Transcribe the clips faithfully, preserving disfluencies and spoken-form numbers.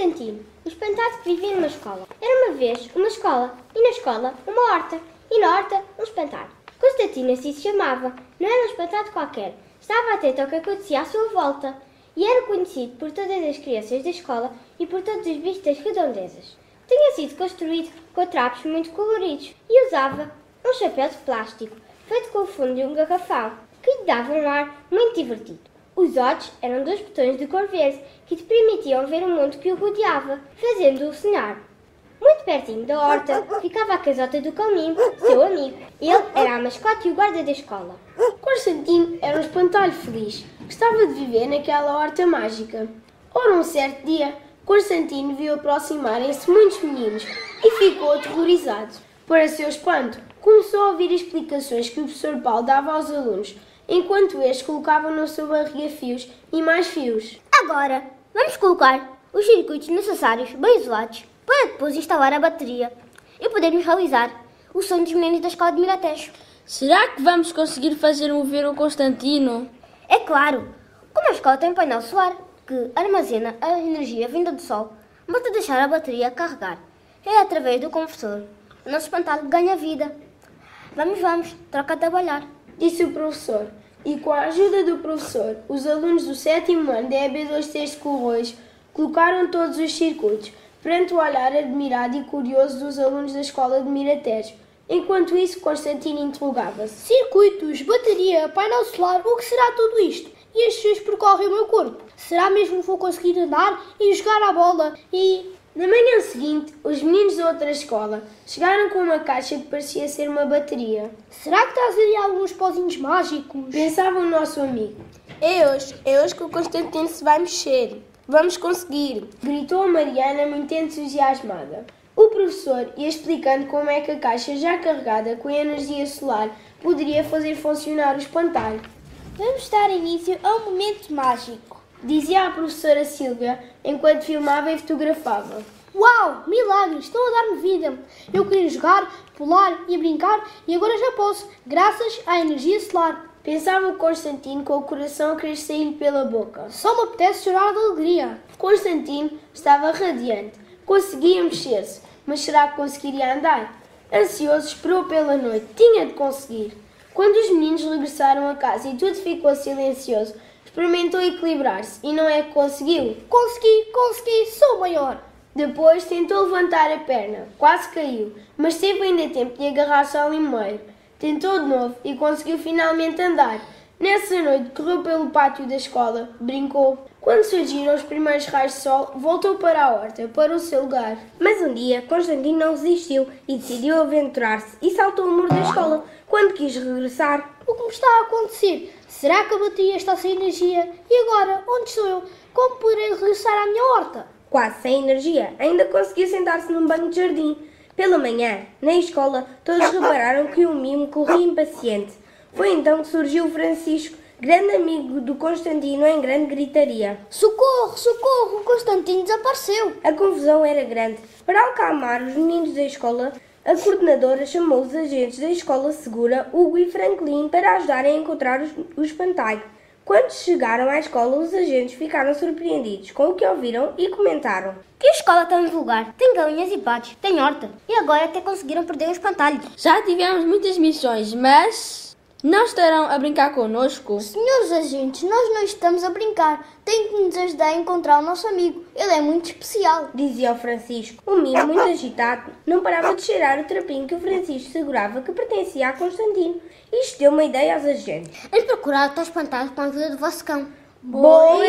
Constantino, o espantado que vivia numa escola. Era uma vez uma escola, e na escola uma horta, e na horta um espantado. Constantino assim se chamava, não era um espantado qualquer, estava atento ao que acontecia à sua volta, e era conhecido por todas as crianças da escola e por todos os bichos das redondezas. Tinha sido construído com trapos muito coloridos e usava um chapéu de plástico, feito com o fundo de um garrafão, que lhe dava um ar muito divertido. Os olhos eram dois botões de cor verde que te permitiam ver o mundo que o rodeava, fazendo-o sonhar. Muito pertinho da horta ficava a casota do cãominho, seu amigo. Ele era a mascote e o guarda da escola. Constantino era um espantalho feliz, gostava de viver naquela horta mágica. Ora, um certo dia, Constantino viu aproximarem-se muitos meninos e ficou aterrorizado. Para seu espanto, começou a ouvir explicações que o professor Paulo dava aos alunos, enquanto estes colocavam na sua barriga fios e mais fios. Agora, vamos colocar os circuitos necessários bem isolados para depois instalar a bateria e podermos realizar o sonho dos meninos da escola de Miratejo. Será que vamos conseguir fazer mover o Constantino? É claro, como a escola tem painel solar que armazena a energia vinda do sol, basta deixar a bateria carregar. É através do conversor. O nosso espantalho ganha vida. Vamos, vamos, troca a trabalhar, disse o professor, e com a ajuda do professor, os alunos do sétimo ano da E B dois T de Corroios colocaram todos os circuitos, perante o olhar admirado e curioso dos alunos da escola de Miratejo. Enquanto isso, Constantino interrogava-se. Circuitos, bateria, painel solar, o que será tudo isto? E estes fios percorrem o meu corpo? Será mesmo que vou conseguir andar e jogar a bola e... Na manhã seguinte, os meninos da outra escola chegaram com uma caixa que parecia ser uma bateria. Será que trazeria alguns pozinhos mágicos? Pensava o nosso amigo. É hoje, é hoje que o Constantino se vai mexer. Vamos conseguir! Gritou a Mariana muito entusiasmada. O professor ia explicando como é que a caixa já carregada com energia solar poderia fazer funcionar o espantalho. Vamos dar início a um momento mágico, dizia a professora Sílvia enquanto filmava e fotografava. Uau, milagres, estão a dar-me vida. Eu queria jogar, pular e brincar e agora já posso, graças à energia solar. Pensava o Constantino com o coração a querer sair pela boca. Só me apetece chorar de alegria. Constantino estava radiante. Conseguia mexer-se, mas será que conseguiria andar? Ansioso, esperou pela noite. Tinha de conseguir. Quando os meninos regressaram a casa e tudo ficou silencioso, experimentou equilibrar-se e não é que conseguiu? Consegui, consegui, sou maior. Depois tentou levantar a perna, quase caiu, mas teve ainda tempo de agarrar-se ao limoeiro. Tentou de novo e conseguiu finalmente andar. Nessa noite correu pelo pátio da escola, brincou. Quando surgiram os primeiros raios de sol, voltou para a horta, para o seu lugar. Mas um dia, Constantino não resistiu e decidiu aventurar-se e saltou o muro da escola. Quando quis regressar, o que me está a acontecer? Será que a bateria está sem energia? E agora, onde estou eu? Como poderei regressar à minha horta? Quase sem energia, ainda conseguiu sentar-se num banco de jardim. Pela manhã, na escola, todos repararam que o mimo corria impaciente. Foi então que surgiu o Francisco, grande amigo do Constantino, em grande gritaria. Socorro, socorro, o Constantino desapareceu. A confusão era grande. Para acalmar os meninos da escola, a coordenadora chamou os agentes da escola segura, Hugo e Franklin, para ajudarem a encontrar o espantalho. Quando chegaram à escola, os agentes ficaram surpreendidos com o que ouviram e comentaram: que a escola tão vulgar, tem galinhas e patos, tem horta, e agora até conseguiram perder o espantalho. Já tivemos muitas missões, mas não estarão a brincar connosco? Senhores agentes, nós não estamos a brincar. Tem que nos ajudar a encontrar o nosso amigo. Ele é muito especial, dizia o Francisco. O mimo, muito agitado, não parava de cheirar o trapinho que o Francisco segurava, que pertencia a Constantino. Isto deu uma ideia aos agentes. Vamos procurar o tal espantalho com a ajuda do vosso cão. Boa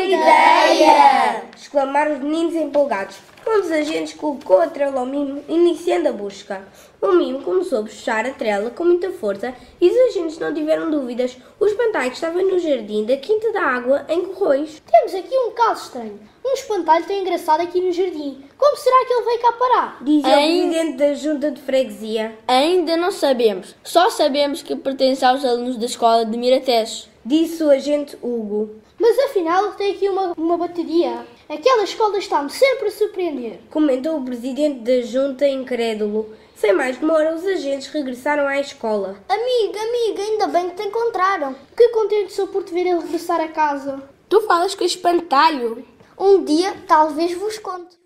ideia! Exclamaram os meninos empolgados. Um dos agentes colocou a trela ao mimo, iniciando a busca. O mimo começou a puxar a trela com muita força e os agentes não tiveram dúvidas. O espantalho estava no jardim da Quinta da Água, em Corroios. Temos aqui um caso estranho. Um espantalho tão engraçado aqui no jardim. Como será que ele veio cá parar? Dizia o presidente da junta de freguesia. Ainda não sabemos. Só sabemos que pertence aos alunos da escola de Miratejo, disse o agente Hugo. Mas afinal tem aqui uma, uma bateria. Aquela escola está-me sempre a surpreender, comentou o presidente da junta incrédulo. Sem mais demora, os agentes regressaram à escola. Amiga, amiga, ainda bem que te encontraram. Que contente sou por te ver a regressar a casa. Tu falas com o espantalho. Um dia talvez vos conte.